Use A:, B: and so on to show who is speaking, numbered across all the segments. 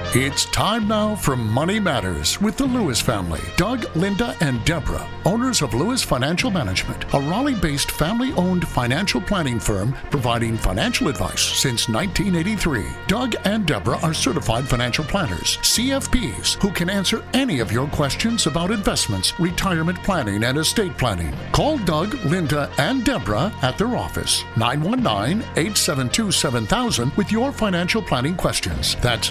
A: It's time now for Money Matters with the Lewis family. Doug, Linda, and Deborah, owners of Lewis Financial Management, a Raleigh-based family-owned financial planning firm providing financial advice since 1983. Doug and Deborah are certified financial planners, CFPs, who can answer any of your questions about investments, retirement planning, and estate planning. Call Doug, Linda, and Deborah at their office, 919-872-7000, with your financial planning questions. That's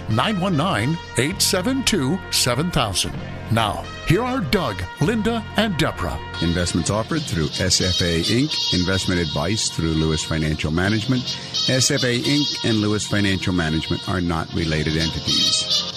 A: 919-872-7000. Now, here are Doug, Linda, and Deborah.
B: Investments offered through SFA Inc. Investment advice through Lewis Financial Management. SFA Inc. and Lewis Financial Management are not related entities.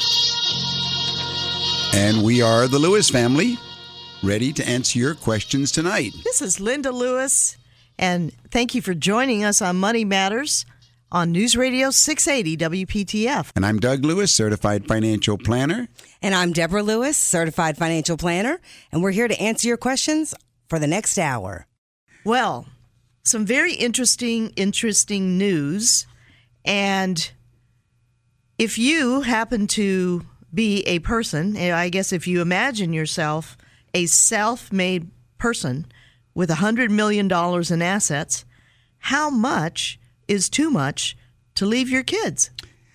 B: And we are the Lewis family, ready to answer your questions tonight.
C: This is Linda Lewis, and thank you for joining us on Money Matters on News Radio 680 WPTF.
B: And I'm Doug Lewis, certified financial planner.
D: And I'm Deborah Lewis, certified financial planner. And we're here to answer your questions for the next hour.
C: Well, some very interesting news. And if you happen to be a person, I guess if you imagine yourself a self-made person with $100 million in assets, how much is too much to leave your kids?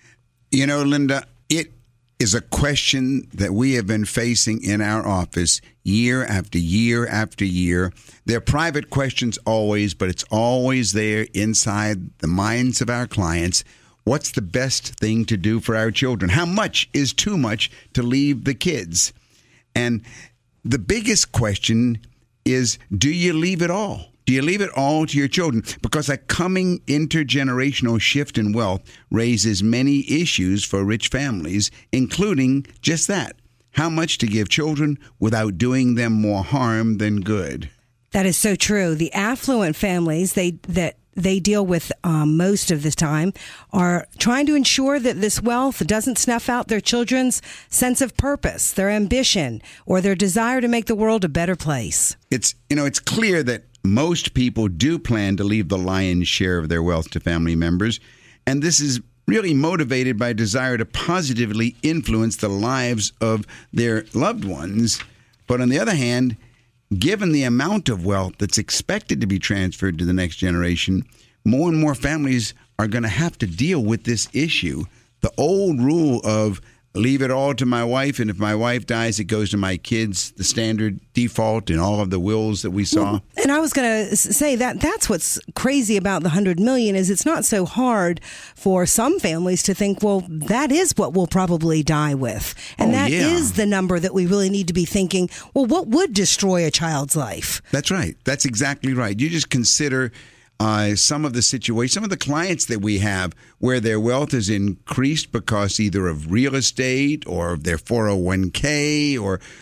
B: You know, Linda, it is a question that we have been facing in our office year after year after year. They're private questions always, but it's always there inside the minds of our clients. What's the best thing to do for our children? How much is too much to leave the kids? And the biggest question is, do you leave it all? Do you leave it all to your children? Because a coming intergenerational shift in wealth raises many issues for rich families, including just that, how much to give children without doing them more harm than good.
D: That is so true. The affluent families that they deal with most of the time are trying to ensure that this wealth doesn't snuff out their children's sense of purpose, their ambition, or their desire to make the world a better place.
B: It's clear that most people do plan to leave the lion's share of their wealth to family members, and this is really motivated by a desire to positively influence the lives of their loved ones. But on the other hand, given the amount of wealth that's expected to be transferred to the next generation, more and more families are going to have to deal with this issue. The old rule of leave it all to my wife, and if my wife dies, it goes to my kids, the standard default in all of the wills that we saw.
D: And I was going to say that's what's crazy about the $100 million is it's not so hard for some families to think, well, that is what we'll probably die with. And that is the number that we really need to be thinking, well, what would destroy a child's life?
B: That's right. That's exactly right. You just consider some of the situations, some of the clients that we have where their wealth is increased because either of real estate or of their 401k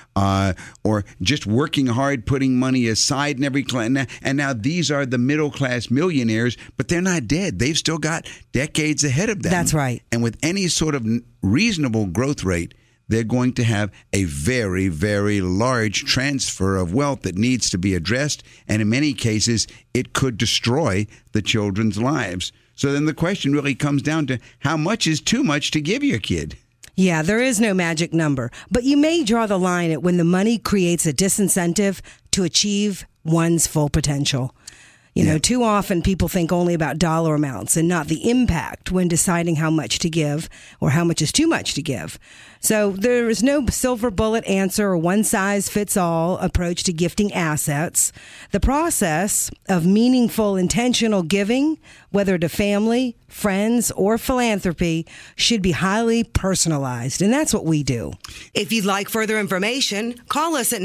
B: or just working hard, putting money aside in every client. And now these are the middle class millionaires, but they're not dead. They've still got decades ahead of them.
D: That's right.
B: And with any sort of reasonable growth rate, they're going to have a very, very large transfer of wealth that needs to be addressed. And in many cases, it could destroy the children's lives. So then the question really comes down to how much is too much to give your kid?
D: Yeah, there is no magic number, but you may draw the line at when the money creates a disincentive to achieve one's full potential. You know, too often people think only about dollar amounts and not the impact when deciding how much to give or how much is too much to give. So there is no silver bullet answer or one-size-fits-all approach to gifting assets. The process of meaningful, intentional giving, whether to family, friends, or philanthropy, should be highly personalized, and that's what we do.
E: If you'd like further information, call us at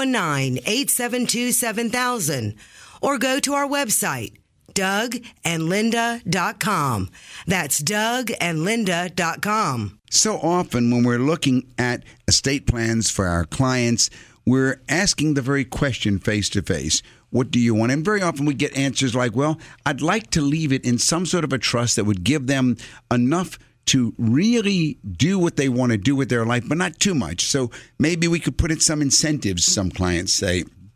E: 919-872-7000. Or go to our website, DougAndLinda.com. That's DougAndLinda.com.
B: So often when we're looking at estate plans for our clients, we're asking the very question face to face. What do you want? And very often we get answers like, well, I'd like to leave it in some sort of a trust that would give them enough to really do what they want to do with their life, but not too much. So maybe we could put in some incentives, some clients say.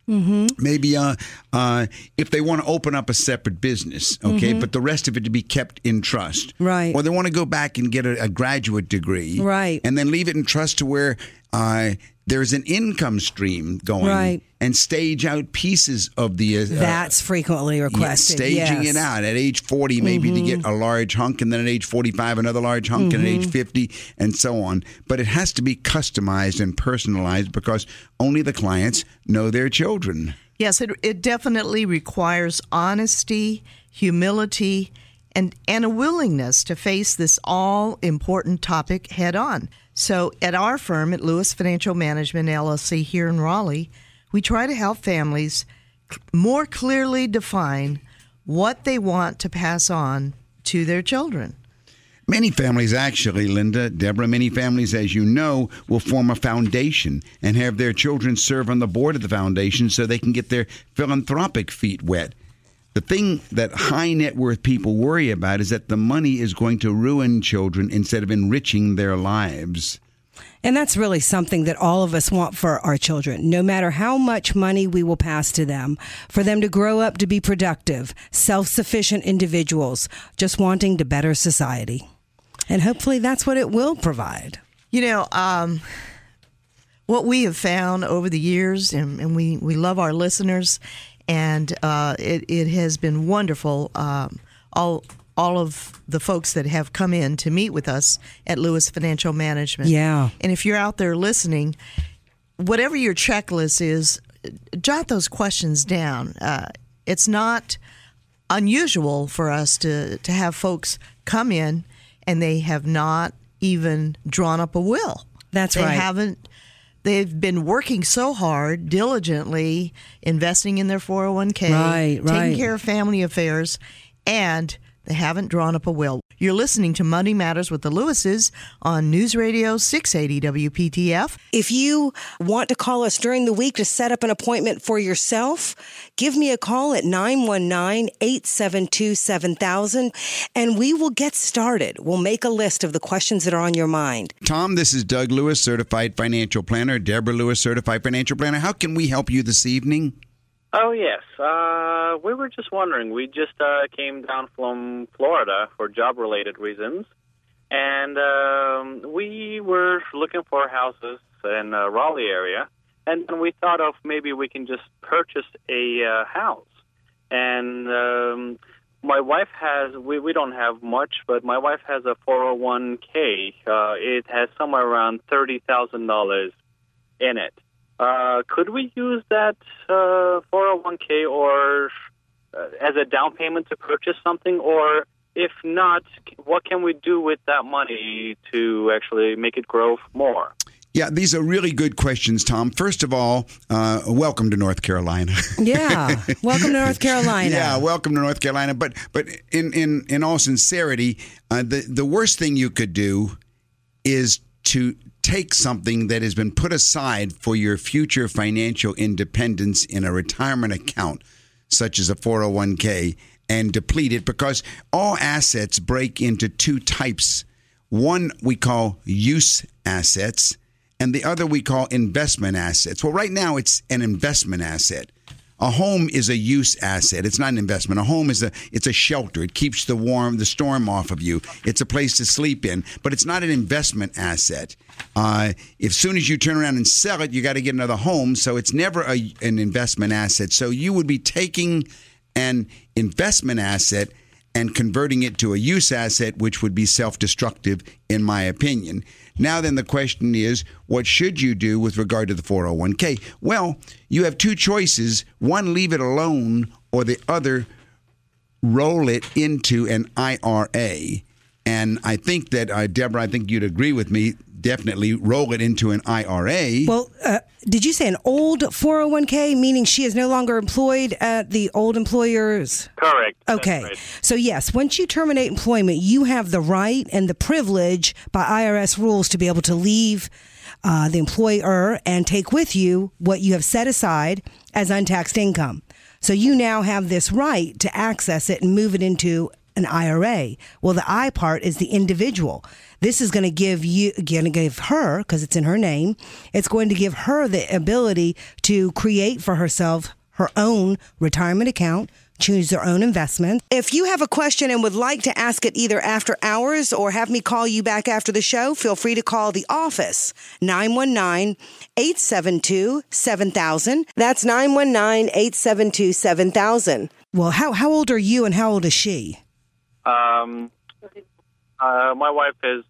B: Maybe if they want to open up a separate business, okay, but the rest of it to be kept in trust.
D: Right.
B: Or they want to go back and get a graduate degree.
D: Right.
B: And then leave it in trust to where there's an income stream going.
D: Right.
B: And stage out pieces of the...
D: That's frequently requested.
B: Staging
D: yes.
B: it out at age 40, maybe to get a large hunk, and then at age 45, another large hunk, and at age 50, and so on. But it has to be customized and personalized because only the clients know their children.
C: Yes, it definitely requires honesty, humility, and a willingness to face this all-important topic head-on. So at our firm, at Lewis Financial Management, LLC, here in Raleigh, we try to help families more clearly define what they want to pass on to their children.
B: Many families, actually, Linda, Deborah, many families, as you know, will form a foundation and have their children serve on the board of the foundation so they can get their philanthropic feet wet. The thing that high net worth people worry about is that the money is going to ruin children instead of enriching their lives.
D: And that's really something that all of us want for our children, no matter how much money we will pass to them, for them to grow up to be productive, self-sufficient individuals, just wanting to better society. And hopefully that's what it will provide.
C: You know, what we have found over the years, and we love our listeners, and it has been wonderful, all of the folks that have come in to meet with us at Lewis Financial Management.
D: Yeah.
C: And if you're out there listening, whatever your checklist is, jot those questions down. It's not unusual for us to have folks come in and they have not even drawn up a will.
D: That's
C: they
D: right.
C: haven't. They've been working so hard, diligently, investing in their 401k, taking care of family affairs, and they haven't drawn up a will. You're listening to Money Matters with the Lewises on News Radio 680 WPTF.
D: If you want to call us during the week to set up an appointment for yourself, give me a call at 919-872-7000, and we will get started. We'll make a list of the questions that are on your mind.
B: Tom, this is Doug Lewis, Certified Financial Planner. Deborah Lewis, Certified Financial Planner. How can we help you this evening?
F: Oh, yes. We were just wondering. We just came down from Florida for job-related reasons, and we were looking for houses in the Raleigh area, and then we thought of maybe we can just purchase a house. And my wife has, we don't have much, but my wife has a 401k. It has somewhere around $30,000 in it. Could we use that 401k or as a down payment to purchase something? Or if not, what can we do with that money to actually make it grow more?
B: Yeah, these are really good questions, Tom. First of all, welcome to North Carolina.
D: Yeah, welcome to North Carolina.
B: Yeah, welcome to North Carolina. But in all sincerity, the worst thing you could do is to take something that has been put aside for your future financial independence in a retirement account, such as a 401k, and deplete it, because all assets break into two types. One we call use assets, and the other we call investment assets. Well, right now it's an investment asset. A home is a use asset. It's not an investment. A home is it's a shelter. It keeps the storm off of you. It's a place to sleep in, but it's not an investment asset. As soon as you turn around and sell it, you got to get another home. So it's never an investment asset. So you would be taking an investment asset and converting it to a use asset, which would be self-destructive, in my opinion. Now then, the question is, what should you do with regard to the 401k? Well, you have two choices. One, leave it alone, or the other, roll it into an IRA. And I think that, Deborah, I think you'd agree with me, definitely roll it into an IRA.
D: Well, did you say an old 401k, meaning she is no longer employed at the old employer's?
F: Correct.
D: Okay.
F: Right.
D: So, yes, once you terminate employment, you have the right and the privilege by IRS rules to be able to leave the employer and take with you what you have set aside as untaxed income. So you now have this right to access it and move it into an IRA. Well, the I part is the individual. This is going to give her, because it's in her name, it's going to give her the ability to create for herself her own retirement account, choose their own investment. If you have a question and would like to ask it either after hours or have me call you back after the show, feel free to call the office, 919-872-7000. That's 919-872-7000. Well, how old are you and how old is she?
F: My wife is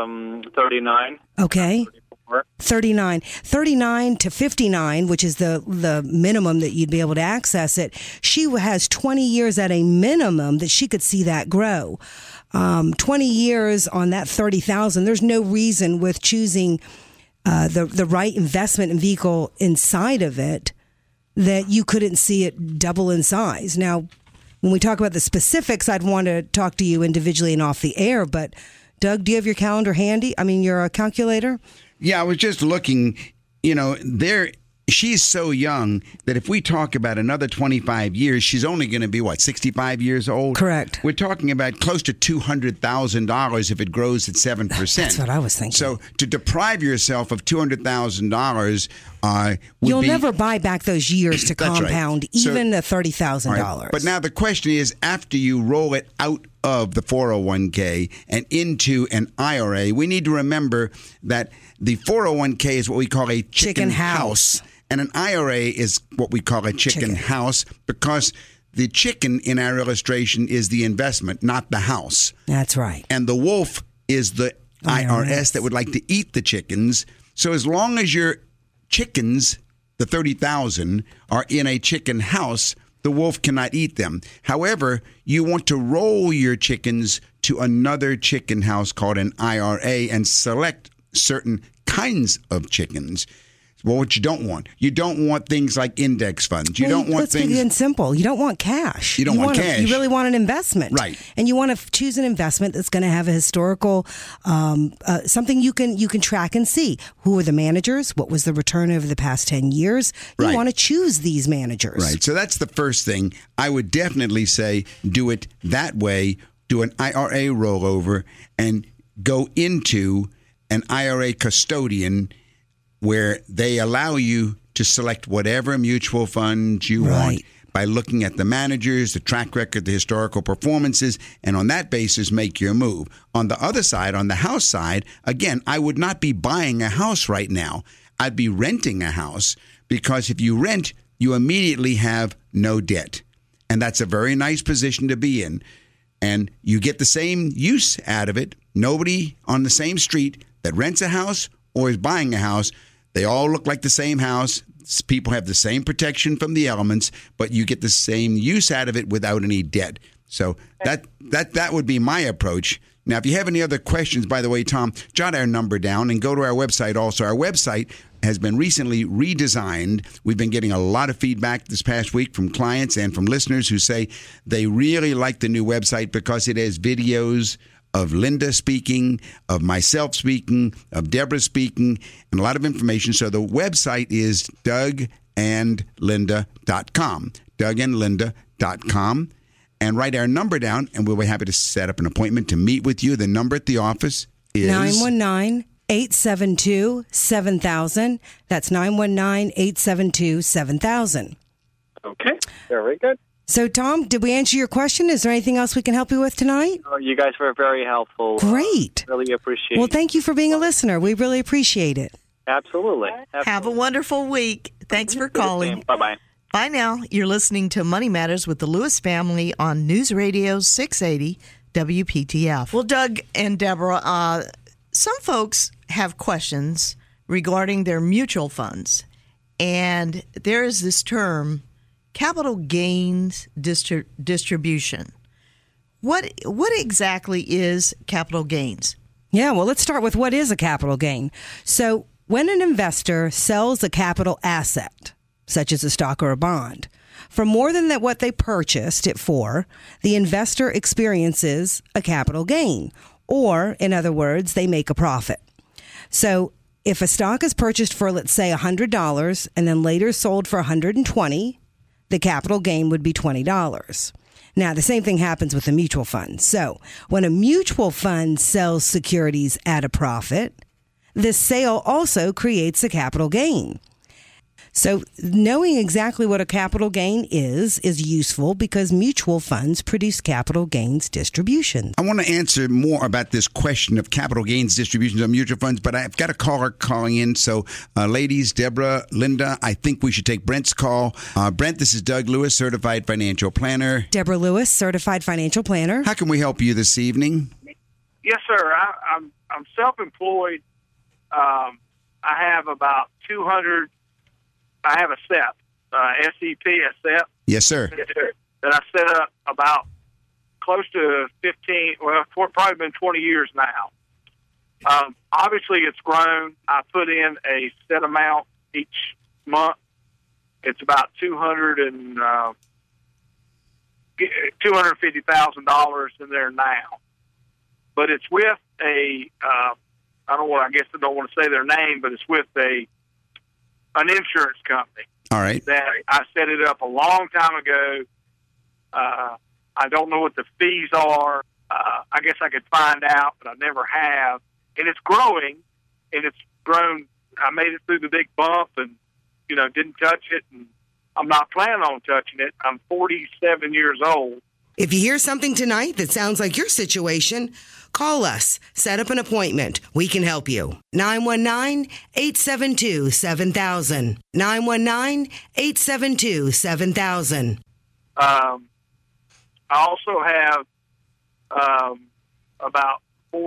F: 39.
D: Okay. 39 to 59, which is the minimum that you'd be able to access it. She has 20 years at a minimum that she could see that grow. 20 years on that 30,000. There's no reason with choosing the right investment and vehicle inside of it that you couldn't see it double in size. Now, when we talk about the specifics, I'd want to talk to you individually and off the air. But Doug, do you have your calendar handy? I mean, your calculator?
B: Yeah, I was just looking, she's so young that if we talk about another 25 years, she's only going to be, 65 years old?
D: Correct.
B: We're talking about close to $200,000 if it grows at 7%.
D: That's what I was thinking.
B: So to deprive yourself of $200,000
D: You'll never buy back those years to compound,
B: right.
D: even the $30,000.
B: Right. But now the question is, after you roll it out of the 401k and into an IRA, we need to remember that the 401k is what we call a chicken house. And an IRA is what we call a chicken house, because the chicken in our illustration is the investment, not the house.
D: That's right.
B: And the wolf is the IRS that would like to eat the chickens. So as long as your chickens, the 30,000, are in a chicken house, the wolf cannot eat them. However, you want to roll your chickens to another chicken house called an IRA and select certain kinds of chickens. Well, what you don't want things like index funds.
D: Let's begin simple. You don't want cash.
B: You don't want cash.
D: You really want an investment,
B: right?
D: And you want to choose an investment that's going to have a historical something you can track and see. Who are the managers? What was the return over the past 10 years? You want to choose these managers,
B: right? So that's the first thing. I would definitely say do it that way. Do an IRA rollover and go into an IRA custodian, where they allow you to select whatever mutual funds you want by looking at the managers, the track record, the historical performances, and on that basis, make your move. On the other side, on the house side, again, I would not be buying a house right now. I'd be renting a house, because if you rent, you immediately have no debt. And that's a very nice position to be in. And you get the same use out of it. Nobody on the same street that rents a house or is buying a house, they all look like the same house. People have the same protection from the elements, but you get the same use out of it without any debt. So that would be my approach. Now, if you have any other questions, by the way, Tom, jot our number down and go to our website also. Our website has been recently redesigned. We've been getting a lot of feedback this past week from clients and from listeners who say they really like the new website because it has videos of Linda speaking, of myself speaking, of Deborah speaking, and a lot of information. So the website is dougandlinda.com, dougandlinda.com. And write our number down, and we'll be happy to set up an appointment to meet with you. The number at the office is
D: 919-872-7000. That's 919-872-7000.
F: Okay, very good.
D: So, Tom, did we answer your question? Is there anything else we can help you with tonight?
F: Oh, you guys were very helpful.
D: Great.
F: Really appreciate it.
D: Well, thank you for being a listener. We really appreciate it.
F: Absolutely.
C: Have a wonderful week. Thanks for calling.
F: Bye-bye.
C: Bye now. You're listening to Money Matters with the Lewis family on News Radio 680 WPTF. Well, Doug and Deborah, some folks have questions regarding their mutual funds. And there is this term, capital gains distribution. What exactly is capital gains?
D: Yeah, well, let's start with what is a capital gain. So when an investor sells a capital asset, such as a stock or a bond, for more than what they purchased it for, the investor experiences a capital gain, or in other words, they make a profit. So if a stock is purchased for, let's say, $100 and then later sold for $120, the capital gain would be $20. Now, the same thing happens with a mutual fund. So, when a mutual fund sells securities at a profit, the sale also creates a capital gain. So, knowing exactly what a capital gain is useful because mutual funds produce capital gains distributions.
B: I want to answer more about this question of capital gains distributions on mutual funds, but I've got a caller calling in. So, ladies, Deborah, Linda, I think we should take Brent's call. Brent, this is Doug Lewis, Certified Financial Planner.
D: Deborah Lewis, Certified Financial Planner.
B: How can we help you this evening?
G: Yes, sir. I'm self-employed. I have about 200. I have a SEP, SEP, a SEP.
B: Yes, sir.
G: That I set up about close to 15, well, for probably been 20 years now. Obviously, it's grown. I put in a set amount each month. It's about $250,000 in there now. But it's with a, I don't want to say their name, but it's with an insurance company.
B: All right.
G: That I set it up a long time ago. I don't know what the fees are. I guess I could find out, but I never have. And it's growing, and it's grown. I made it through the big bump and, didn't touch it, and I'm not planning on touching it. I'm 47 years old.
E: If you hear something tonight that sounds like your situation, call us. Set up an appointment. We can help you. 919-872-7000. 919-872-7000.
G: I also have about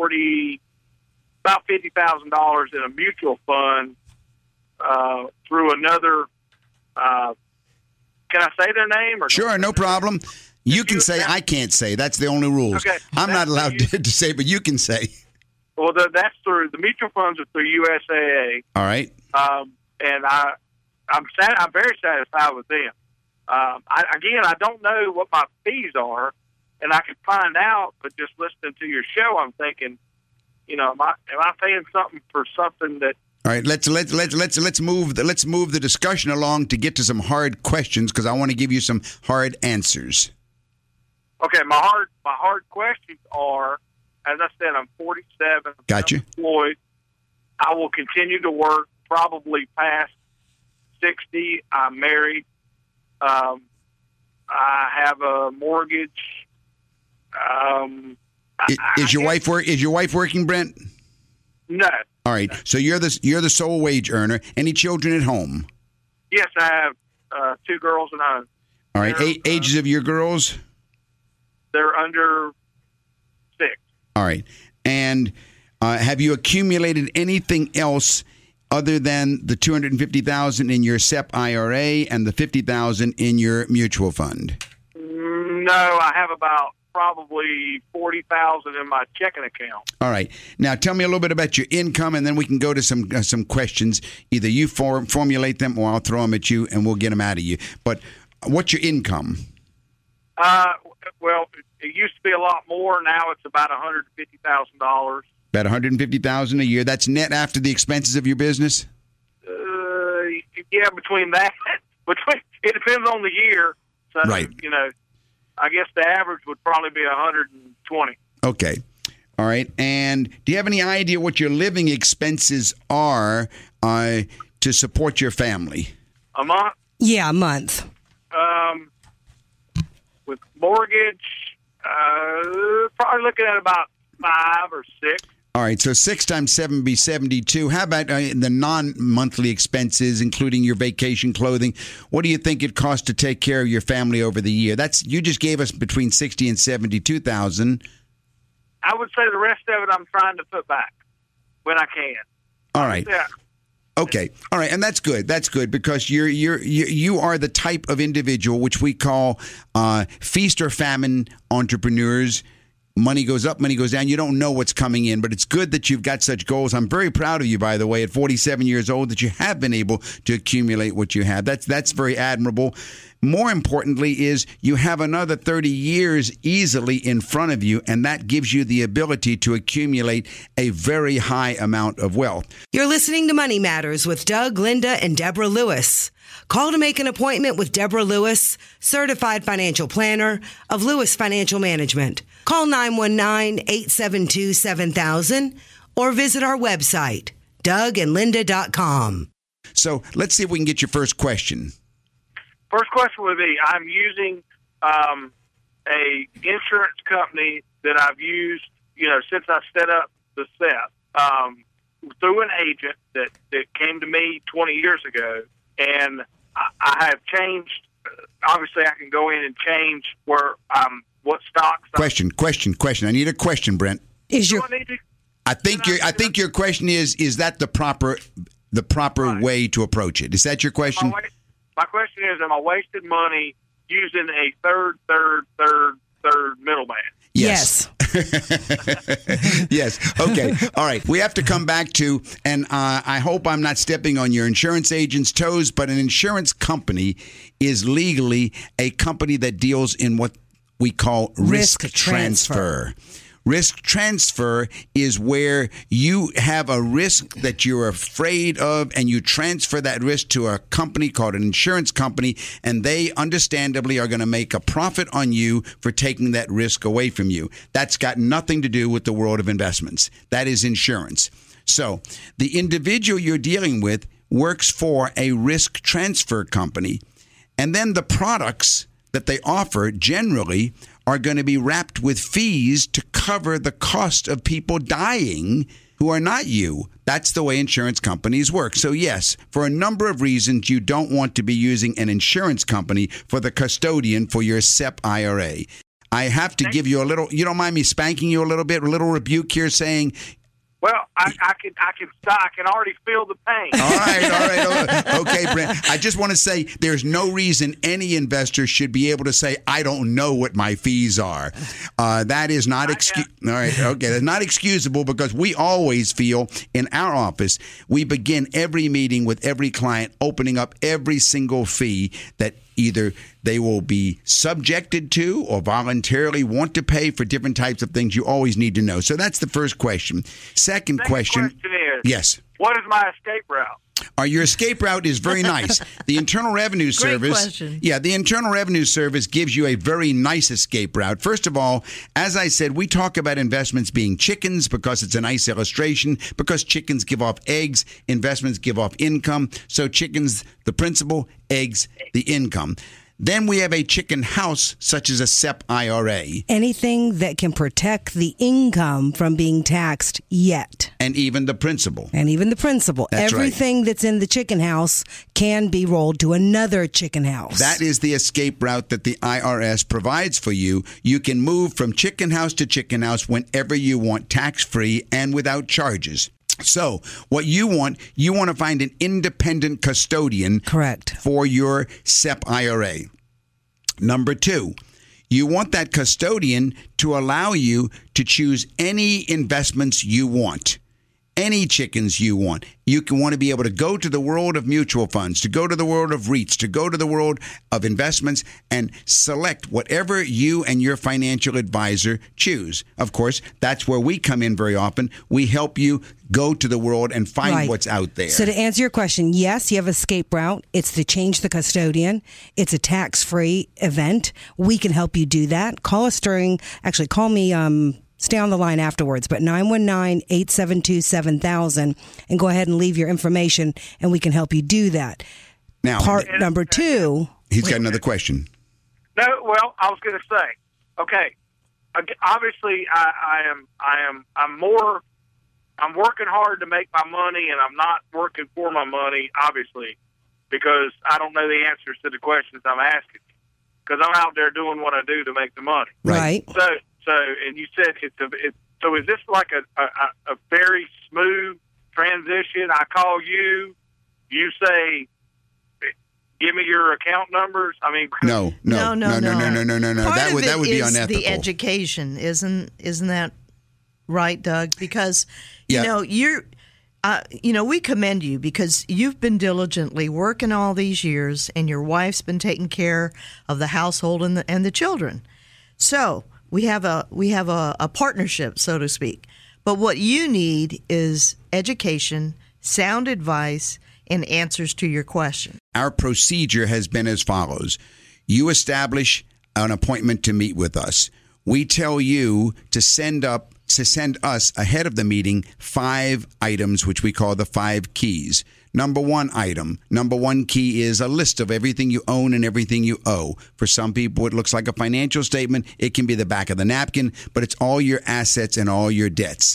G: $50,000 in a mutual fund through another. Can I say their name? Or
B: sure, no problem. You can say, I can't say. That's the only rules.
G: Okay.
B: I'm not allowed to say, but you can say.
G: Well, that's through the mutual funds are through USAA.
B: All right.
G: And I'm very satisfied with them. I don't know what my fees are, and I could find out. But just listening to your show, I'm thinking, am I paying something for something that?
B: All right, let's move the discussion along to get to some hard questions because I want to give you some hard answers.
G: Okay, my hard questions are, as I said, I'm 47.
B: Gotcha.
G: I'm employed. I will continue to work probably past 60. I'm married. I have a mortgage.
B: Is your wife working, Brent?
G: No.
B: All right. So you're the sole wage earner. Any children at home?
G: Yes, I have 2 girls and a.
B: All right. Ages of your girls?
G: They're under 6.
B: All right. And have you accumulated anything else other than the $250,000 in your SEP IRA and the $50,000 in your mutual fund?
G: No, I have about probably $40,000 in my checking account.
B: All right. Now, tell me a little bit about your income, and then we can go to some questions. Either you formulate them, or I'll throw them at you, and we'll get them out of you. But what's your income?
G: Well, it used to be a lot more. Now it's about $150,000.
B: About $150,000 a year. That's net after the expenses of your business?
G: Yeah, between that. It depends on the year. So,
B: right.
G: I guess the average would probably be 120.
B: Okay. All right. And do you have any idea what your living expenses are to support your family?
G: A month?
D: Yeah, a month.
G: With mortgage, probably looking at about 5 or 6.
B: All right, so 6 times 7 would be 72. How about the non-monthly expenses, including your vacation clothing? What do you think it costs to take care of your family over the year? You just gave us between $60,000 and $72,000.
G: I would say the rest of it I'm trying to put back when I can.
B: All right.
G: Yeah.
B: Okay. All right, and that's good. That's good because you are the type of individual which we call feast or famine entrepreneurs. Money goes up, money goes down. You don't know what's coming in, but it's good that you've got such goals. I'm very proud of you, by the way, at 47 years old, that you have been able to accumulate what you have. That's very admirable. more importantly is you have another 30 years easily in front of you, and that gives you the ability to accumulate a very high amount of wealth.
E: You're listening to Money Matters with Doug, Linda, and Deborah Lewis. Call to make an appointment with Deborah Lewis, certified financial planner of Lewis Financial Management. Call 919-872-7000 or visit our website, DougandLinda.com.
B: So let's see if we can get your first question.
G: First question would be, I'm using a insurance company that I've used, since I set up the SEP, through an agent that came to me 20 years ago, and I have changed. Obviously, I can go in and change what stocks.
B: Question. I need a question, Brent. I think your question is that the proper way to approach it? Is that your question?
G: My question is, am I wasting money using a third middleman?
B: Yes. Yes. Okay. All right. We have to come back to, and I hope I'm not stepping on your insurance agent's toes, but an insurance company is legally a company that deals in what we call risk transfer. Risk transfer is where you have a risk that you're afraid of, and you transfer that risk to a company called an insurance company, and they understandably are going to make a profit on you for taking that risk away from you. That's got nothing to do with the world of investments. That is insurance. So the individual you're dealing with works for a risk transfer company, and then the products that they offer generally are going to be wrapped with fees to cover the cost of people dying who are not you. That's the way insurance companies work. So yes, for a number of reasons, you don't want to be using an insurance company for the custodian for your SEP IRA. I have to give you a little, you don't mind me spanking you a little bit, a little rebuke here saying,
G: well, I can stop. I can already feel the pain.
B: All right. Okay, Brent. I just want to say there's no reason any investor should be able to say, I don't know what my fees are. That is not All right. Okay. That's not excusable, because we always feel in our office, we begin every meeting with every client opening up every single fee that either they will be subjected to or voluntarily want to pay for different types of things. You always need to know. So that's the first question. Second question
G: is,
B: yes.
G: What is my escape route?
B: Your escape route is very nice. The Internal Revenue Service.
C: Question.
B: Yeah, the Internal Revenue Service gives you a very nice escape route. First of all, as I said, we talk about investments being chickens because it's a nice illustration, because chickens give off eggs, investments give off income. So chickens, the principal, eggs, the income. Then we have a chicken house, such as a SEP IRA.
D: Anything that can protect the income from being taxed yet.
B: And even the principal.
D: That's Everything that's in the chicken house can be rolled to another chicken house.
B: That is the escape route that the IRS provides for you. You can move from chicken house to chicken house whenever you want, tax-free and without charges. So what you want to find an independent custodian.
D: Correct.
B: For your SEP IRA. Number 2, you want that custodian to allow you to choose any investments you want. Any chickens you want. You can want to be able to go to the world of mutual funds, to go to the world of REITs, to go to the world of investments and select whatever you and your financial advisor choose. Of course, that's where we come in very often. We help you go to the world and find what's out there.
D: So to answer your question, yes, you have a escape route. It's to change the custodian. It's a tax-free event. We can help you do that. Call us call me, stay on the line afterwards, but 919-872-7000, and go ahead and leave your information, and we can help you do that.
B: Now,
D: part number 2.
B: He's got another question.
G: No, well, I was going to say, okay, obviously I'm working hard to make my money, and I'm not working for my money, obviously, because I don't know the answers to the questions I'm asking, because I'm out there doing what I do to make the money.
D: Right.
G: So, and you said so is this like a very smooth transition? I call you, you say, give me your account numbers. I mean,
B: no.
C: Part
B: That would be
C: is
B: unethical.
C: The education, isn't that right, Doug? Because you know We commend you because you've been diligently working all these years, and your wife's been taking care of the household and the children. So we have a partnership, so to speak. But what you need is education, sound advice, and answers to your question.
B: Our procedure has been as follows. You establish an appointment to meet with us. We tell you to send us ahead of the meeting 5 items, which we call the 5 keys. Number one key is a list of everything you own and everything you owe. For some people, it looks like a financial statement. It can be the back of the napkin, but it's all your assets and all your debts.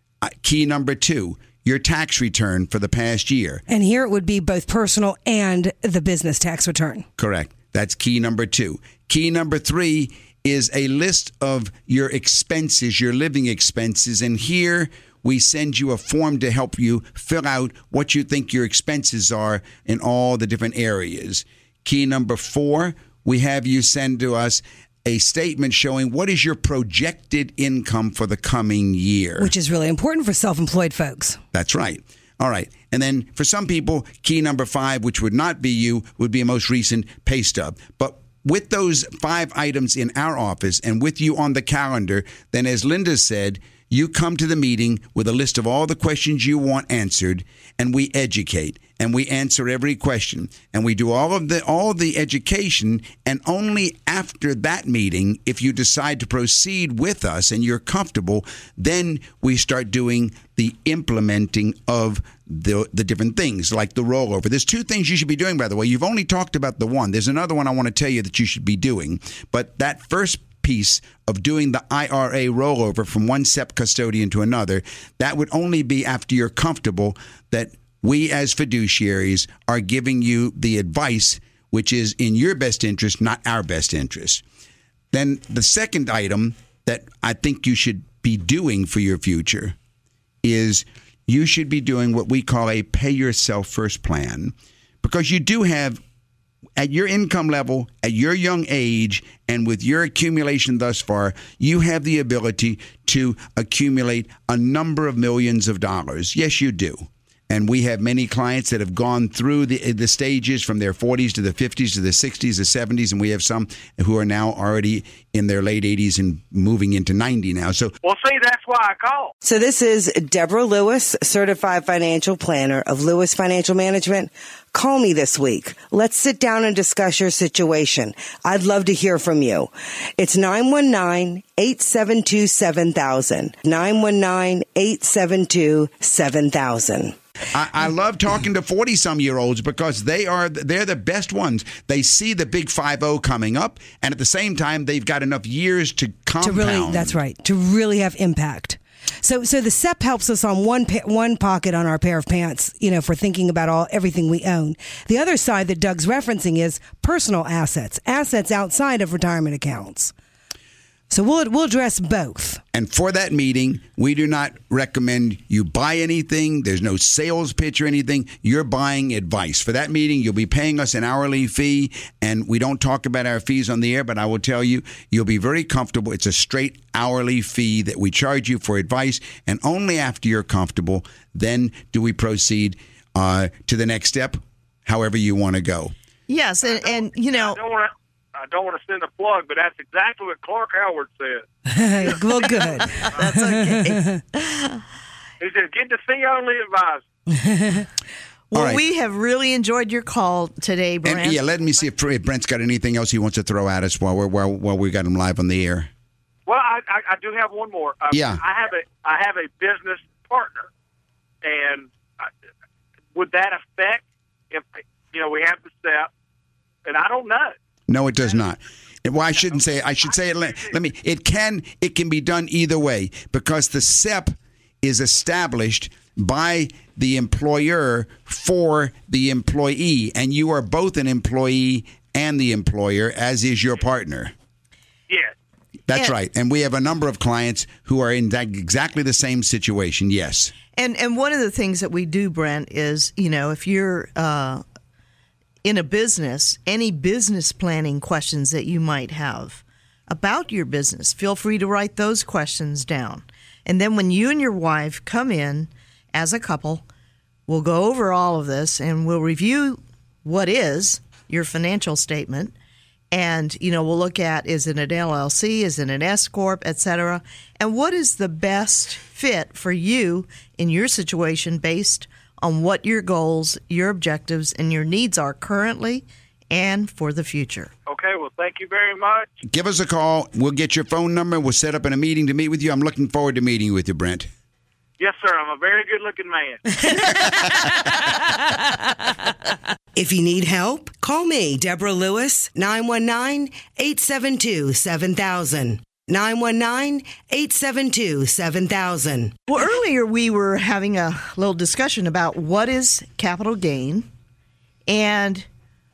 B: Key number 2, your tax return for the past year.
D: And here it would be both personal and the business tax return.
B: Correct. That's key number 2. Key number 3 is a list of your expenses, your living expenses. And here we send you a form to help you fill out what you think your expenses are in all the different areas. Key number 4, we have you send to us a statement showing what is your projected income for the coming year.
D: Which is really important for self-employed folks.
B: That's right. All right. And then for some people, key number 5, which would not be you, would be a most recent pay stub. But with those 5 items in our office and with you on the calendar, then as Linda said, you come to the meeting with a list of all the questions you want answered, and we educate and we answer every question, and we do all the education. And only after that meeting, if you decide to proceed with us and you're comfortable, then we start doing the implementing of the different things like the rollover. There's 2 things you should be doing, by the way. You've only talked about the one. There's another one I want to tell you that you should be doing. But that first piece of doing the IRA rollover from one SEP custodian to another, that would only be after you're comfortable that we as fiduciaries are giving you the advice which is in your best interest, not our best interest. Then the second item that I think you should be doing for your future is you should be doing what we call a pay yourself first plan, because you do have, at your income level, at your young age, and with your accumulation thus far, you have the ability to accumulate a number of millions of dollars. Yes, you do. And we have many clients that have gone through the stages from their 40s to the 50s to the 60s, the 70s, and we have some who are now already in their late 80s and moving into 90 now. So,
G: well, see, that's why I called.
E: So this is Deborah Lewis, Certified Financial Planner of Lewis Financial Management. Call me this week. Let's sit down and discuss your situation. I'd love to hear from you. It's 919-872-7000. 919-872-7000.
B: I love talking to 40-some-year-olds because they're the best ones. They see the big 50 coming up, and at the same time, they've got enough years to compound.
D: That's right, to really have impact. So the SEP helps us on one pocket on our pair of pants, for thinking about everything we own. The other side that Doug's referencing is personal assets outside of retirement accounts. So we'll address both.
B: And for that meeting, we do not recommend you buy anything. There's no sales pitch or anything. You're buying advice. For that meeting, you'll be paying us an hourly fee, and we don't talk about our fees on the air, but I will tell you, you'll be very comfortable. It's a straight hourly fee that we charge you for advice, and only after you're comfortable, then do we proceed to the next step, however you want to go.
C: Yes, and
G: I don't want to send a plug, but that's exactly what Clark Howard said.
D: Well, good.
C: That's okay.
G: He said, get the fee-only advice.
C: Well,
B: right.
C: We have really enjoyed your call today, Brent.
B: And, let me see if Brent's got anything else he wants to throw at us while we got him live on the air.
G: Well, I do have one more.
B: Yeah.
G: I have a business partner, and would that affect if we have the SEP? And I don't know.
B: No, it does not. Well, I shouldn't say it. I should say it. Let me. It can be done either way, because the SEP is established by the employer for the employee, and you are both an employee and the employer, as is your partner.
G: Yes.
B: That's right. And we have a number of clients who are in exactly the same situation. Yes.
C: And one of the things that we do, Brent, is if you're in a business, any business planning questions that you might have about your business, feel free to write those questions down. And then when you and your wife come in as a couple, we'll go over all of this and we'll review what is your financial statement. And, we'll look at, is it an LLC, is it an S Corp, et cetera, and what is the best fit for you in your situation based on what your goals, your objectives, and your needs are currently and for the future.
G: Okay, well, thank you very much.
B: Give us a call. We'll get your phone number. We'll set up a meeting to meet with you. I'm looking forward to meeting with you, Brent.
G: Yes, sir. I'm a very good-looking man.
E: If you need help, call me, Deborah Lewis, 919-872-7000. 919-872-7000.
C: Well, earlier we were having a little discussion about what is capital gain, and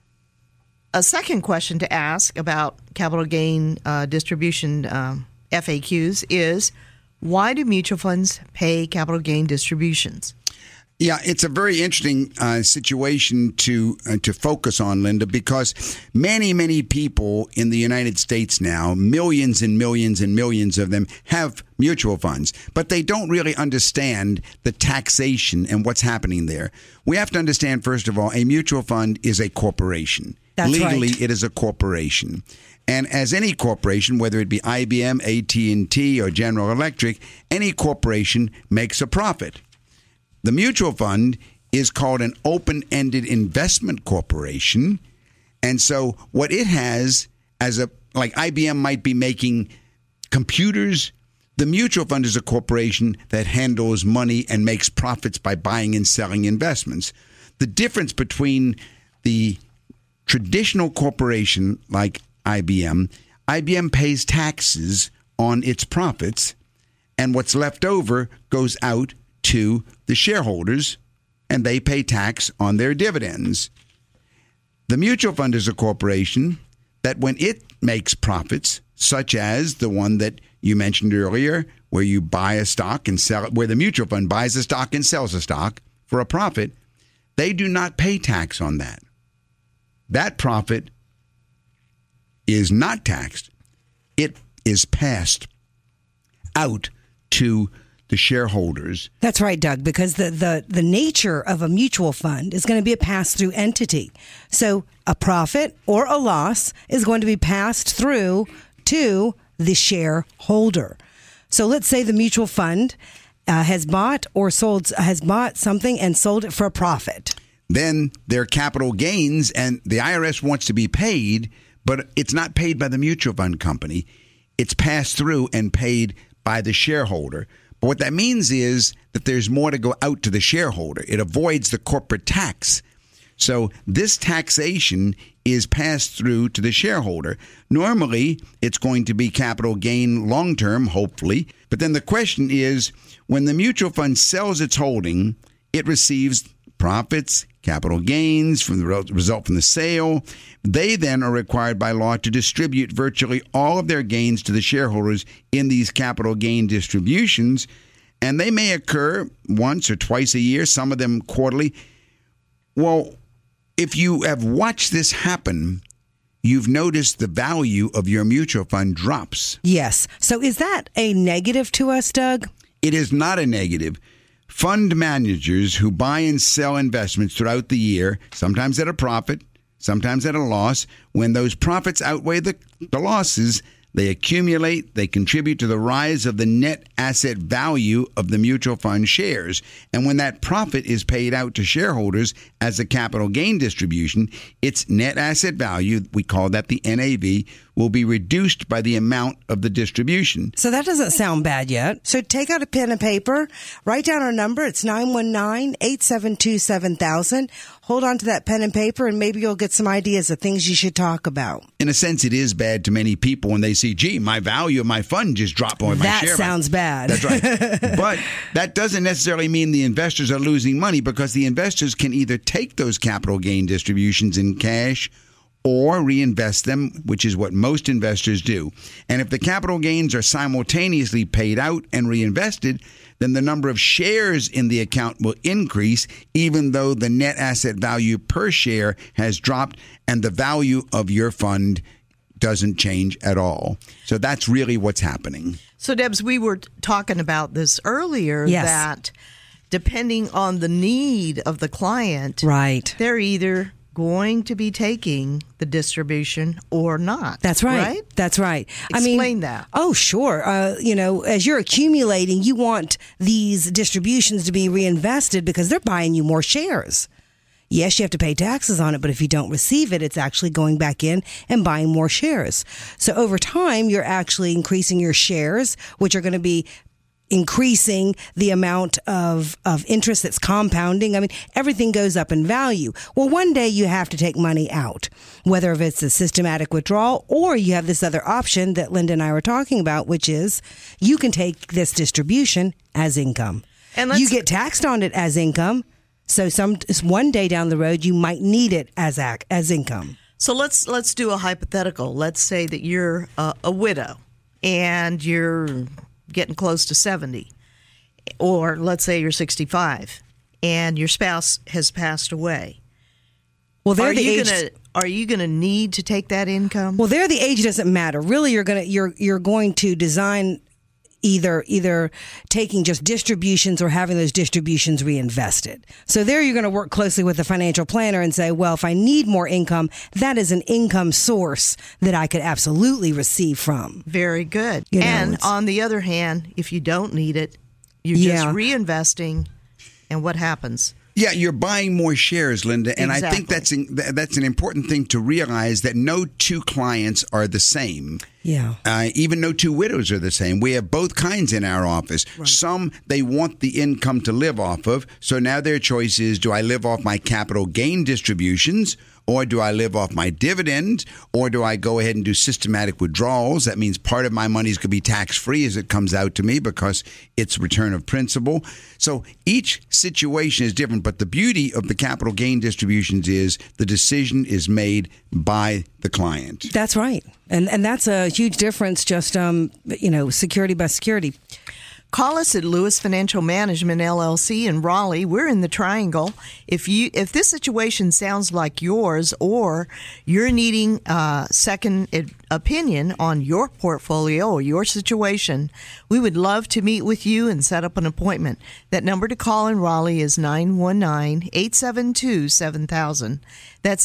C: a second question to ask about capital gain distribution FAQs is, why do mutual funds pay capital gain distributions?
B: Yeah, it's a very interesting situation to focus on, Linda, because many people in the United States now, millions and millions and millions of them, have mutual funds, but they don't really understand the taxation and what's happening there. We have to understand, first of all, a mutual fund is a corporation.
D: That's
B: Legally,
D: right.
B: it is a corporation. And as any corporation, whether it be IBM, AT&T, or General Electric, any corporation makes a profit. The mutual fund is called an open-ended investment corporation. And so what it has like IBM might be making computers, the mutual fund is a corporation that handles money and makes profits by buying and selling investments. The difference between the traditional corporation like IBM pays taxes on its profits, and what's left over goes out to the shareholders, and they pay tax on their dividends. The mutual fund is a corporation that when it makes profits, such as the one that you mentioned earlier, where you buy a stock and sell it, where the mutual fund buys a stock and sells a stock for a profit, they do not pay tax on that. That profit is not taxed. It is passed out to the shareholders.
D: That's right, Doug, because the nature of a mutual fund is going to be a pass-through entity. So a profit or a loss is going to be passed through to the shareholder. So let's say the mutual fund has bought something and sold it for a profit.
B: Then their capital gains, and the IRS wants to be paid, but it's not paid by the mutual fund company. It's passed through and paid by the shareholder. But what that means is that there's more to go out to the shareholder. It avoids the corporate tax. So this taxation is passed through to the shareholder. Normally, it's going to be capital gain long-term, hopefully. But then the question is, when the mutual fund sells its holding, it receives profits, capital gains from the result from the sale. They then are required by law to distribute virtually all of their gains to the shareholders in these capital gain distributions, and they may occur once or twice a year, some of them quarterly. Well, if you have watched this happen, you've noticed the value of your mutual fund drops.
D: Yes. So is that a negative to us, Doug?
B: It is not a negative. Fund managers who buy and sell investments throughout the year, sometimes at a profit, sometimes at a loss, when those profits outweigh the losses, they accumulate, they contribute to the rise of the net asset value of the mutual fund shares. And when that profit is paid out to shareholders as a capital gain distribution, its net asset value, we call that the NAV, will be reduced by the amount of the distribution.
D: So that doesn't sound bad yet.
E: So take out a pen and paper, write down our number. It's 919-872-7000. Hold on to that pen and paper, and maybe you'll get some ideas of things you should talk about.
B: In a sense, it is bad to many people when they see, gee, my value of my fund just dropped on my share.
D: That sounds bad.
B: That's right. But that doesn't necessarily mean the investors are losing money, because the investors can either take those capital gain distributions in cash or reinvest them, which is what most investors do. And if the capital gains are simultaneously paid out and reinvested, then the number of shares in the account will increase, even though the net asset value per share has dropped and the value of your fund doesn't change at all. So that's really what's happening.
C: So, Debs, we were talking about this earlier,
D: Yes.
C: that depending on the need of the client,
D: Right.
C: they're either going to be taking the distribution or not.
D: That's right.
C: Right?
D: That's right.
C: Explain that.
D: Oh, sure. As you're accumulating, you want these distributions to be reinvested because they're buying you more shares. Yes, you have to pay taxes on it, but if you don't receive it, it's actually going back in and buying more shares. So over time, you're actually increasing your shares, which are going to be increasing the amount of interest that's compounding. I mean, everything goes up in value. Well, one day you have to take money out, whether if it's a systematic withdrawal or you have this other option that Linda and I were talking about, which is you can take this distribution as income.
C: And
D: you get taxed on it as income. So one day down the road, you might need it as income.
C: So let's do a hypothetical. Let's say that you're a widow and you're getting close to 70, or let's say you're 65 and your spouse has passed away.
D: Well,
C: are you going to need to take that income?
D: Well, there the age doesn't matter. Really, you're going to design either taking just distributions or having those distributions reinvested. So there you're going to work closely with the financial planner and say, well, if I need more income, that is an income source that I could absolutely receive from.
C: Very good. And on the other hand, if you don't need it, you're just reinvesting, and what happens?
B: Yeah, you're buying more shares, Linda, and
C: Exactly.
B: I think that's an important thing to realize, that no two clients are the same.
D: Yeah.
B: Even no two widows are the same. We have both kinds in our office. Right. Some, they want the income to live off of, so now their choice is, do I live off my capital gain distributions, or do I live off my dividend, or do I go ahead and do systematic withdrawals? That means part of my money is going to be tax-free as it comes out to me because it's return of principal. So each situation is different, but the beauty of the capital gain distributions is the decision is made by the client.
D: That's right. And that's a huge difference, just, security by security.
C: Call us at Lewis Financial Management, LLC in Raleigh. We're in the Triangle. If this situation sounds like yours, or you're needing a second opinion on your portfolio or your situation, we would love to meet with you and set up an appointment. That number to call in Raleigh is 919-872-7000. That's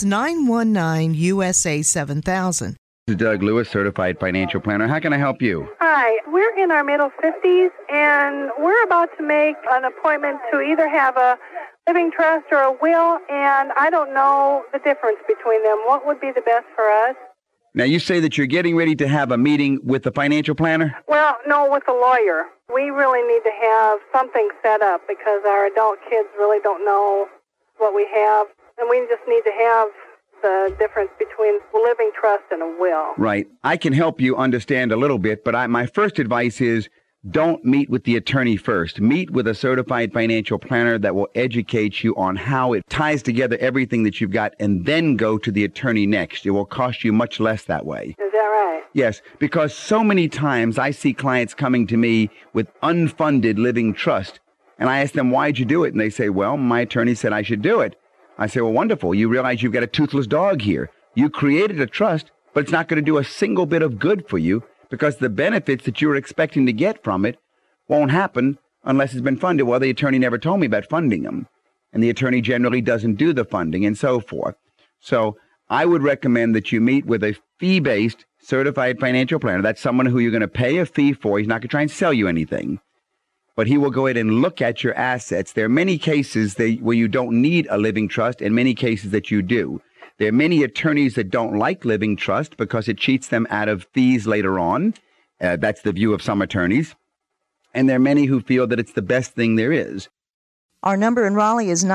C: 919-USA-7000.
H: This is Doug Lewis, Certified Financial Planner. How can I help you?
I: Hi, we're in our middle 50s, and we're about to make an appointment to either have a living trust or a will, and I don't know the difference between them. What would be the best for us?
H: Now, you say that you're getting ready to have a meeting with the financial planner?
I: Well, no, with a lawyer. We really need to have something set up because our adult kids really don't know what we have, and we just need to have the difference between a living trust and a will.
H: Right. I can help you understand a little bit, but my first advice is don't meet with the attorney first. Meet with a certified financial planner that will educate you on how it ties together everything that you've got, and then go to the attorney next. It will cost you much less that way.
I: Is that right?
H: Yes, because so many times I see clients coming to me with unfunded living trust, and I ask them, why'd you do it? And they say, well, my attorney said I should do it. I say, well, wonderful. You realize you've got a toothless dog here. You created a trust, but it's not going to do a single bit of good for you because the benefits that you were expecting to get from it won't happen unless it's been funded. Well, the attorney never told me about funding them, and the attorney generally doesn't do the funding and so forth. So I would recommend that you meet with a fee-based certified financial planner. That's someone who you're going to pay a fee for. He's not going to try and sell you anything, but he will go ahead and look at your assets. There are many cases where you don't need a living trust, and many cases that you do. There are many attorneys that don't like living trust because it cheats them out of fees later on. That's the view of some attorneys. And there are many who feel that it's the best thing there is.
C: Our number in Raleigh is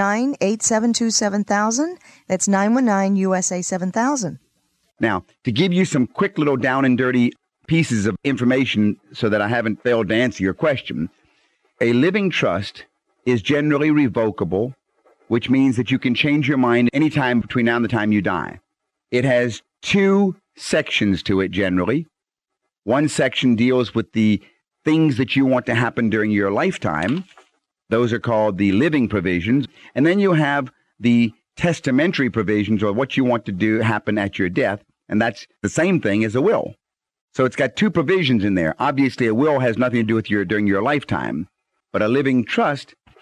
C: 919-872-7000. That's 919-USA-7000.
H: Now, to give you some quick little down and dirty pieces of information so that I haven't failed to answer your question, a living trust is generally revocable, which means that you can change your mind anytime between now and the time you die. It has 2 sections to it generally. One section deals with the things that you want to happen during your lifetime. Those are called the living provisions. And then you have the testamentary provisions, or what you want to do happen at your death. And that's the same thing as a will. So it's got 2 provisions in there. Obviously, a will has nothing to do with during your lifetime, but a living trust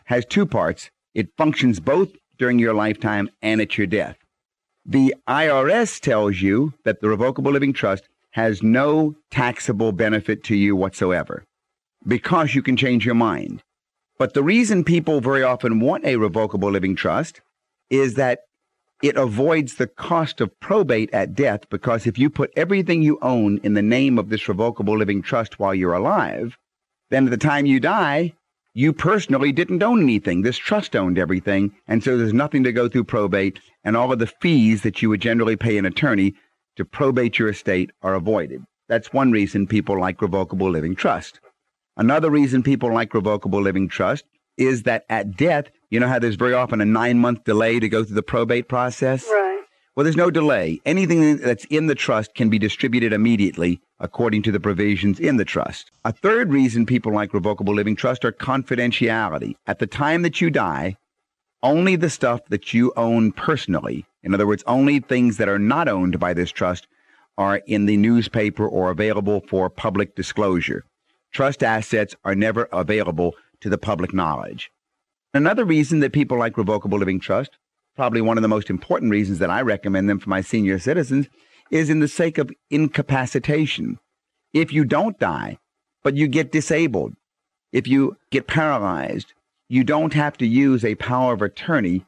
H: has two parts. It functions both during your lifetime and at your death. The IRS tells you that the revocable living trust has no taxable benefit to you whatsoever because you can change your mind. But the reason people very often want a revocable living trust is that it avoids the cost of probate at death, because if you put everything you own in the name of this revocable living trust while you're alive, then at the time you die, you personally didn't own anything. This trust owned everything, and so there's nothing to go through probate, and all of the fees that you would generally pay an attorney to probate your estate are avoided. That's one reason people like revocable living trust. Another reason people like revocable living trust is that at death, you know how there's very often a 9-month delay to go through the probate process?
I: Right.
H: Well, there's no delay. Anything that's in the trust can be distributed immediately according to the provisions in the trust. A third reason people like revocable living trust are confidentiality. At the time that you die, only the stuff that you own personally, in other words, only things that are not owned by this trust, are in the newspaper or available for public disclosure. Trust assets are never available to the public knowledge. Another reason that people like revocable living trust, probably one of the most important reasons that I recommend them for my senior citizens, is in the sake of incapacitation. If you don't die, but you get disabled, if you get paralyzed, you don't have to use a power of attorney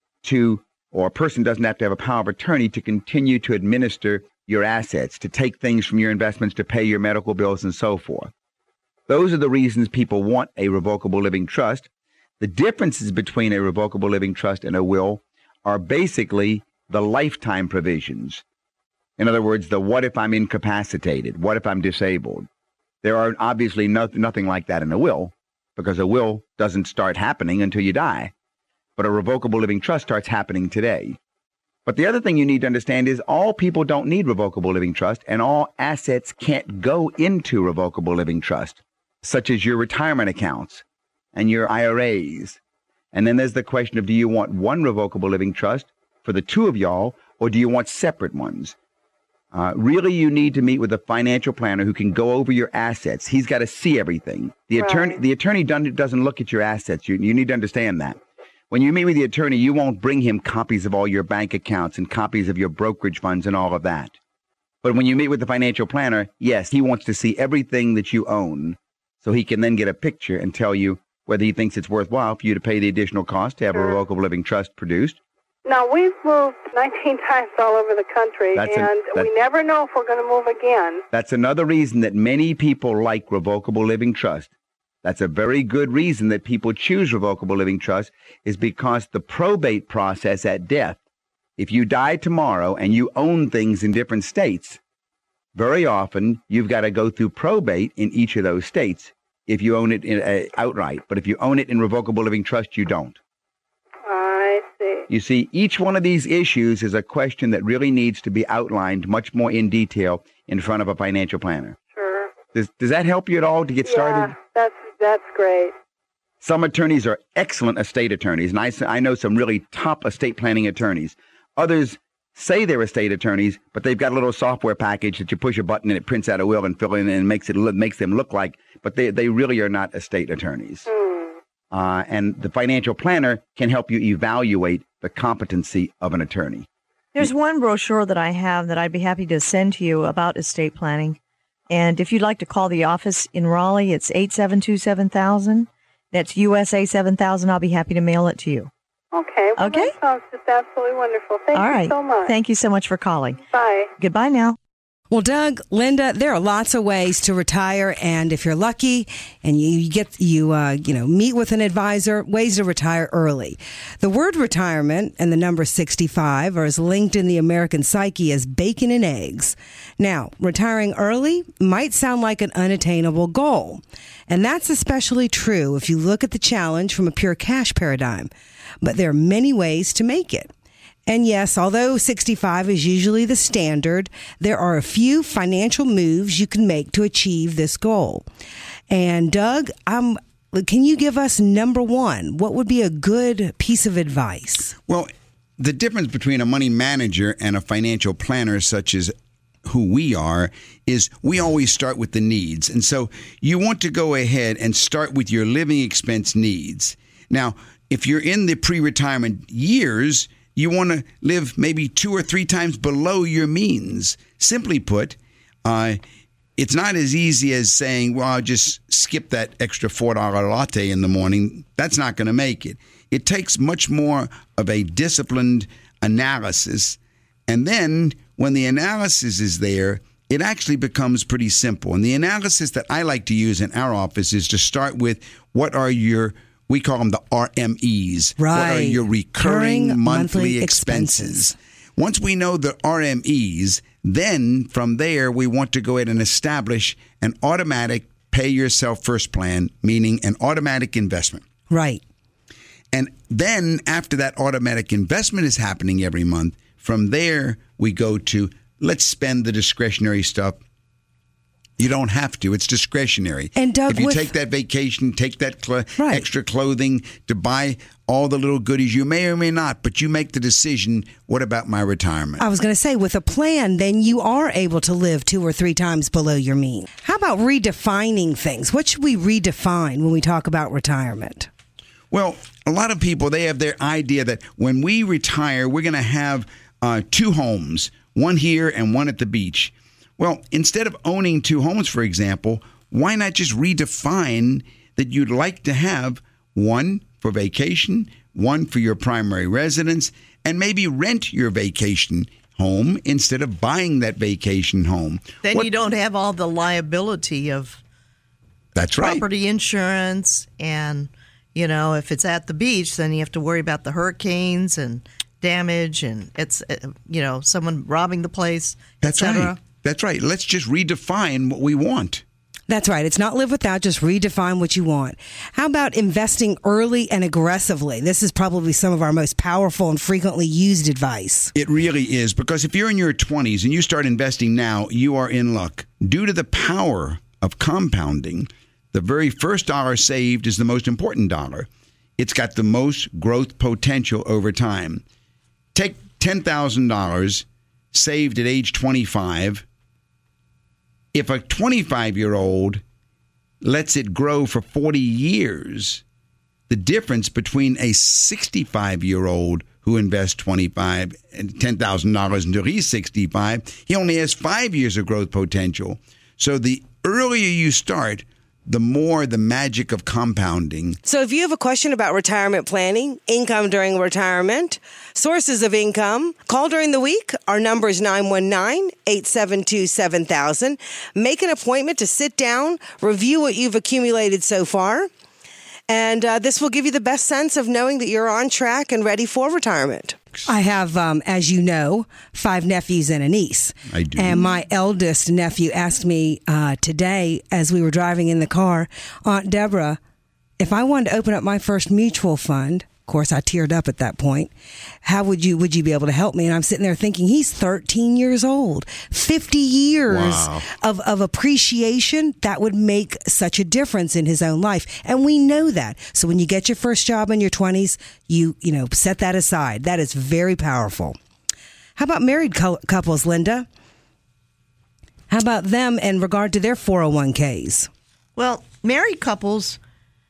H: or a person doesn't have to have a power of attorney to continue to administer your assets, to take things from your investments, to pay your medical bills, and so forth. Those are the reasons people want a revocable living trust. The differences between a revocable living trust and a will are basically the lifetime provisions. In other words, the what if I'm incapacitated? What if I'm disabled? There are obviously nothing like that in a will, because a will doesn't start happening until you die. But a revocable living trust starts happening today. But the other thing you need to understand is all people don't need revocable living trust, and all assets can't go into revocable living trust, such as your retirement accounts and your IRAs. And then there's the question of, do you want one revocable living trust for the two of y'all, or do you want separate ones? Really, you need to meet with a financial planner who can go over your assets. He's got to see everything. The attorney doesn't look at your assets. You need to understand that. When you meet with the attorney, you won't bring him copies of all your bank accounts and copies of your brokerage funds and all of that. But when you meet with the financial planner, yes, he wants to see everything that you own, so he can then get a picture and tell you whether he thinks it's worthwhile for you to pay the additional cost to have a revocable living trust produced.
I: Now, we've moved 19 times all over the country, we never know if we're going to move again.
H: That's another reason that many people like revocable living trust. That's a very good reason that people choose revocable living trust, is because the probate process at death, if you die tomorrow and you own things in different states, very often you've got to go through probate in each of those states if you own it outright. But if you own it in revocable living trust, you don't.
I: I see.
H: You see, each one of these issues is a question that really needs to be outlined much more in detail in front of a financial planner.
I: Sure.
H: Does that help you at all to get started?
I: That's great.
H: Some attorneys are excellent estate attorneys, and I know some really top estate planning attorneys. Others say they're estate attorneys, but they've got a little software package that you push a button and it prints out a will and fill in and makes them look like, but they really are not estate attorneys. And the financial planner can help you evaluate the competency of an attorney.
C: There's one brochure that I have that I'd be happy to send to you about estate planning. And if you'd like to call the office in Raleigh, it's 872-7000. That's USA 7000. I'll be happy to mail it to you.
I: Okay. Well,
C: okay.
I: That sounds just absolutely wonderful. Thank you so much.
C: Thank you so much for calling.
I: Bye.
C: Goodbye now.
D: Well, Doug, Linda, there are lots of ways to retire, and if you're lucky and you meet with an advisor, ways to retire early. The word retirement and the number 65 are as linked in the American psyche as bacon and eggs. Now, retiring early might sound like an unattainable goal, and that's especially true if you look at the challenge from a pure cash paradigm. But there are many ways to make it. And yes, although 65 is usually the standard, there are a few financial moves you can make to achieve this goal. And Doug, can you give us number one? What would be a good piece of advice?
B: Well, the difference between a money manager and a financial planner, such as who we are, is we always start with the needs. And so you want to go ahead and start with your living expense needs. Now, if you're in the pre-retirement years, you want to live maybe 2 or 3 times below your means. Simply put, it's not as easy as saying, well, I'll just skip that extra $4 latte in the morning. That's not going to make it. It takes much more of a disciplined analysis. And then when the analysis is there, it actually becomes pretty simple. And the analysis that I like to use in our office is to start with what are your, we call them the RMEs.
D: Right.
B: What are your recurring monthly expenses? Once we know the RMEs, then from there, we want to go ahead and establish an automatic pay yourself first plan, meaning an automatic investment.
D: Right.
B: And then after that automatic investment is happening every month, from there, we go to let's spend the discretionary stuff. You don't have to. It's discretionary.
D: And Doug,
B: if you take that vacation, take that extra clothing to buy all the little goodies, you may or may not, but you make the decision, what about my retirement?
D: I was going to say, with a plan, then you are able to live 2 or 3 times below your mean. How about redefining things? What should we redefine when we talk about retirement?
B: Well, a lot of people, they have their idea that when we retire, we're going to have 2 homes, one here and one at the beach. Well, instead of owning 2 homes, for example, why not just redefine that you'd like to have one for vacation, one for your primary residence, and maybe rent your vacation home instead of buying that vacation home.
C: Then you don't have all the liability of property insurance, and, you know, if it's at the beach, then you have to worry about the hurricanes and damage, and it's, you know, someone robbing the place, etc.
B: That's right. Let's just redefine what we want.
D: That's right. It's not live without, just redefine what you want. How about investing early and aggressively? This is probably some of our most powerful and frequently used advice.
B: It really is, because if you're in your 20s and you start investing now, you are in luck. Due to the power of compounding, the very first dollar saved is the most important dollar. It's got the most growth potential over time. Take $10,000 saved at age 25. If a 25-year-old lets it grow for 40 years, the difference between a 65-year-old who invests $10,000 until he's 65, he only has 5 years of growth potential. So the earlier you start, the more the magic of compounding.
E: So if you have a question about retirement planning, income during retirement, sources of income, call during the week. Our number is 919-872-7000. Make an appointment to sit down, review what you've accumulated so far. And this will give you the best sense of knowing that you're on track and ready for retirement.
D: I have, as you know, 5 nephews and a niece.
B: I do.
D: And my eldest nephew asked me today, as we were driving in the car, Aunt Deborah, if I wanted to open up my first mutual fund, of course, I teared up at that point, how would you be able to help me? And I'm sitting there thinking, he's 13 years old, 50 years of appreciation. That would make such a difference in his own life. And we know that. So when you get your first job in your 20s, you set that aside. That is very powerful. How about married couples, Linda? How about them in regard to their 401ks?
C: Well, married couples,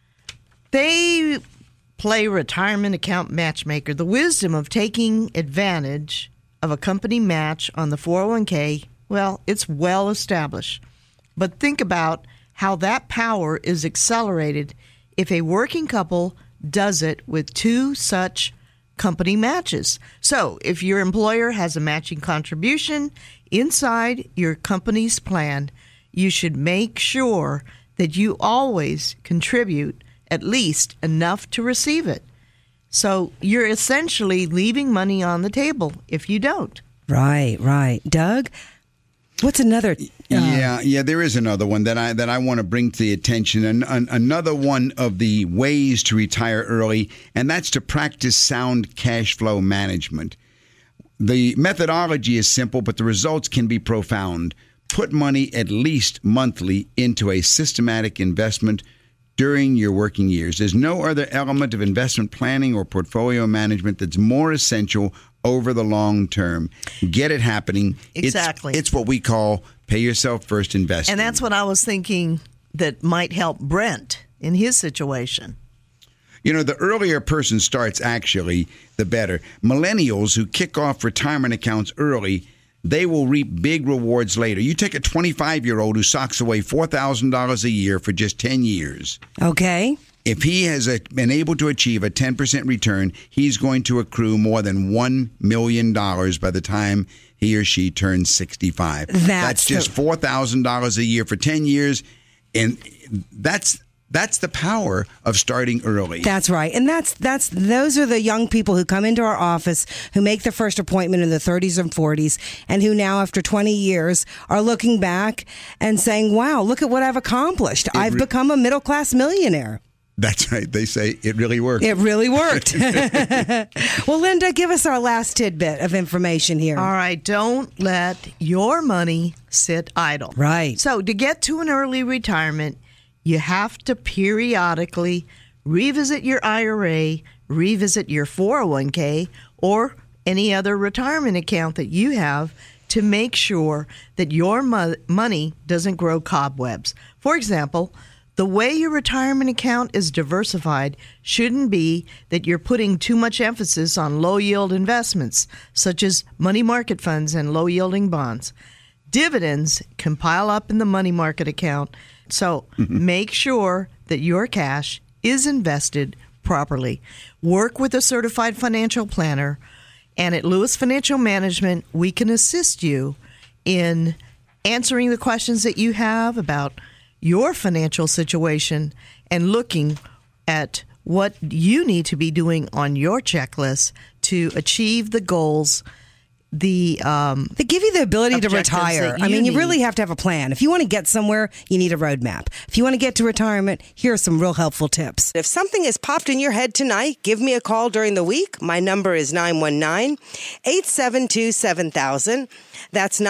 C: they play retirement account matchmaker. The wisdom of taking advantage of a company match on the 401k, well, it's well established. But think about how that power is accelerated if a working couple does it with 2 such company matches. So if your employer has a matching contribution inside your company's plan, you should make sure that you always contribute at least enough to receive it. So you're essentially leaving money on the table if you don't.
D: Right. Doug, what's another?
B: Yeah, there is another one that I want to bring to the attention. Another one of the ways to retire early, and that's to practice sound cash flow management. The methodology is simple, but the results can be profound. Put money at least monthly into a systematic investment during your working years. There's no other element of investment planning or portfolio management that's more essential over the long term. Get it happening.
C: Exactly.
B: It's what we call pay yourself first investing.
C: And that's what I was thinking that might help Brent in his situation.
B: You know, the earlier a person starts, actually, the better. Millennials who kick off retirement accounts early, they will reap big rewards later. You take a 25-year-old who socks away $4,000 a year for just 10 years.
D: Okay.
B: If he has been able to achieve a 10% return, he's going to accrue more than $1 million by the time he or she turns 65. That's just $4,000 a year for 10 years, and that's the power of starting early.
D: That's right. And those are the young people who come into our office, who make their first appointment in the 30s and 40s, and who now, after 20 years, are looking back and saying, wow, look at what I've accomplished. I've become a middle-class millionaire.
B: That's right. They say it really worked.
D: It really worked. Well, Linda, give us our last tidbit of information here.
C: All right. Don't let your money sit idle.
D: Right.
C: So to get to an early retirement, you have to periodically revisit your IRA, revisit your 401k, or any other retirement account that you have to make sure that your money doesn't grow cobwebs. For example, the way your retirement account is diversified shouldn't be that you're putting too much emphasis on low-yield investments, such as money market funds and low-yielding bonds. Dividends can pile up in the money market account, so make sure that your cash is invested properly. Work with a certified financial planner, and at Lewis Financial Management, we can assist you in answering the questions that you have about your financial situation and looking at what you need to be doing on your checklist to achieve the goals. They give you the ability to retire.
D: I mean, you really have to have a plan. If you want to get somewhere, you need a roadmap. If you want to get to retirement, here are some real helpful tips.
E: If something has popped in your head tonight, give me a call during the week. My number is 919-872-7000. That's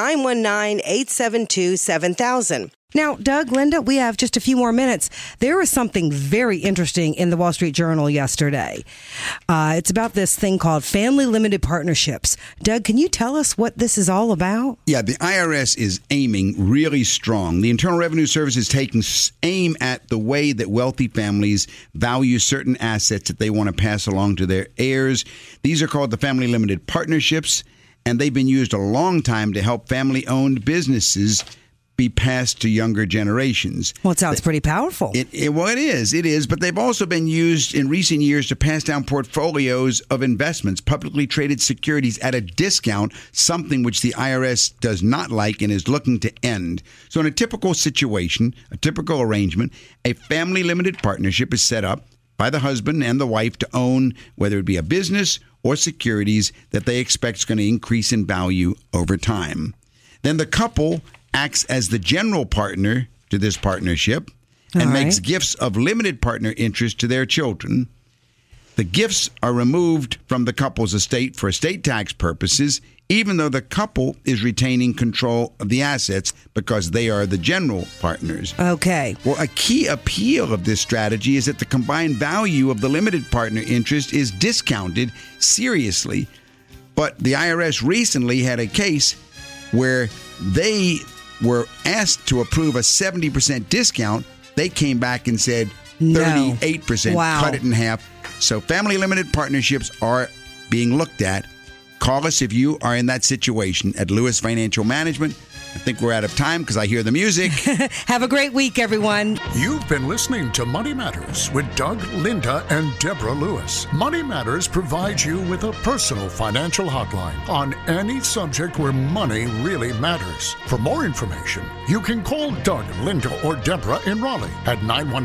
E: 919-872-7000.
D: Now, Doug, Linda, we have just a few more minutes. There was something very interesting in the Wall Street Journal yesterday. It's about this thing called family limited partnerships. Doug, can you tell us what this is all about?
B: Yeah, the IRS is aiming really strong. The Internal Revenue Service is taking aim at the way that wealthy families value certain assets that they want to pass along to their heirs. These are called the family limited partnerships, and they've been used a long time to help family-owned businesses be passed to younger generations.
D: Well, it sounds pretty powerful.
B: It is, but they've also been used in recent years to pass down portfolios of investments, publicly traded securities at a discount, something which the IRS does not like and is looking to end. So in a typical situation, a typical arrangement, a family limited partnership is set up by the husband and the wife to own, whether it be a business or securities that they expect is going to increase in value over time. Then the couple acts as the general partner to this partnership and makes gifts of limited partner interest to their children. The gifts are removed from the couple's estate for estate tax purposes, even though the couple is retaining control of the assets because they are the general partners.
D: Okay.
B: Well, a key appeal of this strategy is that the combined value of the limited partner interest is discounted seriously. But the IRS recently had a case where they were asked to approve a 70% discount. They came back and said 38%, cut it in half. So family limited partnerships are being looked at. Call us if you are in that situation at Lewis Financial Management. I think we're out of time because I hear the music.
D: Have a great week, everyone.
A: You've been listening to Money Matters with Doug, Linda, and Deborah Lewis. Money Matters provides you with a personal financial hotline on any subject where money really matters. For more information, you can call Doug, Linda, or Deborah in Raleigh at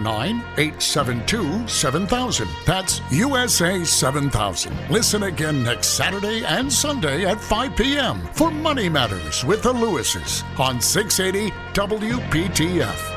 A: 919-872-7000. That's USA 7000. Listen again next Saturday and Sunday at 5 p.m. for Money Matters with the Lewises on 680 WPTF.